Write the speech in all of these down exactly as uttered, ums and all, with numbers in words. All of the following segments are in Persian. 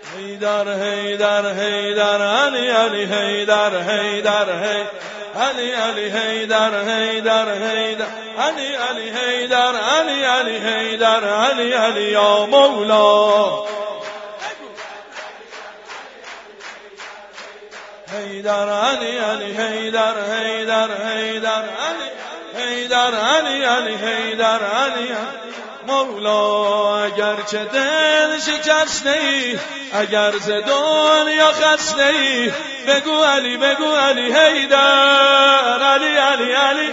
حیدر حیدر حیدر علی علی حیدر حیدر حیدر علی علی حیدر حیدر حیدر علی علی حیدر علی علی حیدر علی علی یا مولا حیدر علی علی حیدر حیدر حیدر علی حیدر علی علی حیدر علی مولا. اگر چه دل شکسته ای، اگر ز دنیا خسته ای، بگو علی بگو علی حیدر علی علی علی.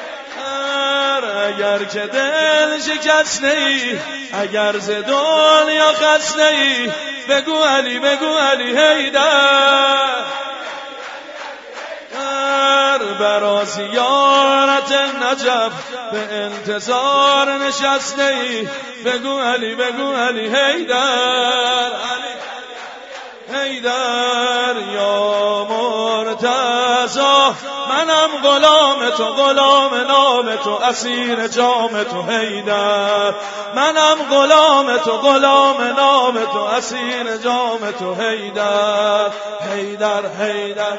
اگر چه دل شکسته ای، اگر ز دنیا خسته ای، بگو علی بگو علی حیدر. برا زیارت نجف به انتظار نشسته ای، بگو علی بگو علی حیدر علی حیدر یا مرتضی. منم غلام تو غلام نام تو اسیر جام تو حیدر. منم غلام تو غلام نام تو اسیر جام تو حیدر حیدر حیدر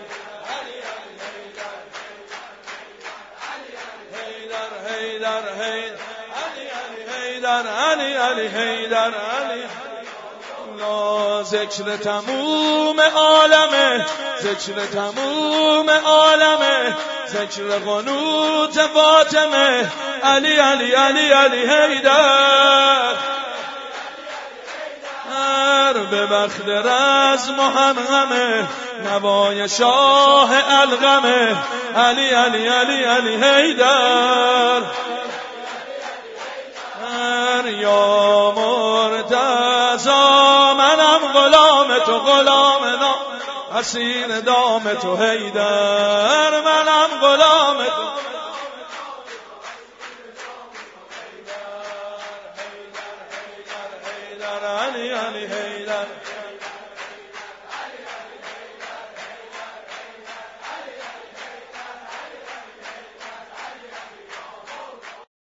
حیدر حیدر علی علی حیدر علی. لا ذکر تموم عالمه، ذکر تموم عالمه، ذکر قنوت فاطمه علی علی علی علی حیدر. به وقت رزم و همغمه نوای شاه الغمه علی علی علی علی حیدر یا مرتضی. منم غلام تو غلام نام اسیر دام تو حیدر. منم غلام تو حیدر علی علی حیدر.